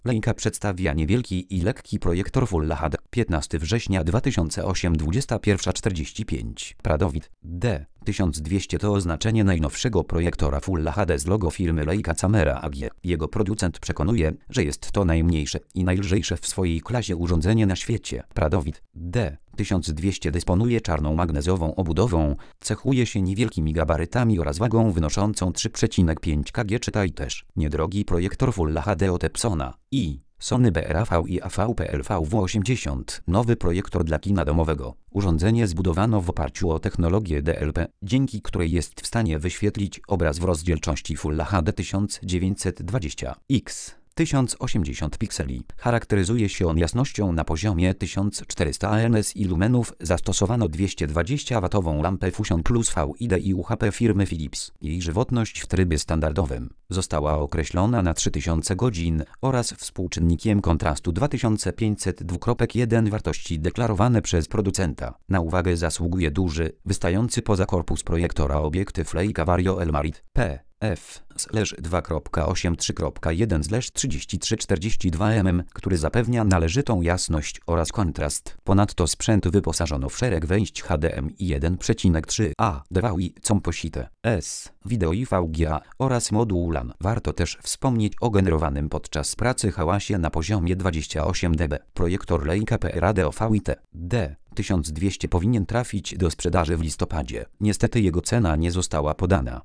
Leica przedstawia niewielki i lekki projektor Full HD. 15 września 2008 21:45. Pradowid D. 1200 to oznaczenie najnowszego projektora Full HD z logo firmy Leica Camera AG. Jego producent przekonuje, że jest to najmniejsze i najlżejsze w swojej klasie urządzenie na świecie. Pradowid D. 1200 dysponuje czarną magnezową obudową, cechuje się niewielkimi gabarytami oraz wagą wynoszącą 3,5 kg. Czytaj też niedrogi projektor Full HD od Epsona i Sony BRAV i AVP-LVW80. Nowy projektor dla kina domowego. Urządzenie zbudowano w oparciu o technologię DLP, dzięki której jest w stanie wyświetlić obraz w rozdzielczości Full HD 1920x. 1080 pikseli. Charakteryzuje się on jasnością na poziomie 1400 nits i lumenów. Zastosowano 220W lampę Fusion Plus VID i UHP firmy Philips. Jej żywotność w trybie standardowym została określona na 3000 godzin oraz współczynnikiem kontrastu 2502.1 wartości deklarowane przez producenta. Na uwagę zasługuje duży, wystający poza korpus projektora obiektyw Leica Vario Elmarit P. f/2.83.1/3342 mm, który zapewnia należytą jasność oraz kontrast. Ponadto sprzęt wyposażono w szereg wejść HDMI 1.3a, DVI, Composite S, Video i VGA oraz moduł LAN. Warto też wspomnieć o generowanym podczas pracy hałasie na poziomie 28 dB. Projektor Leica PRAD VIT D. 1200 powinien trafić do sprzedaży w listopadzie. Niestety jego cena nie została podana.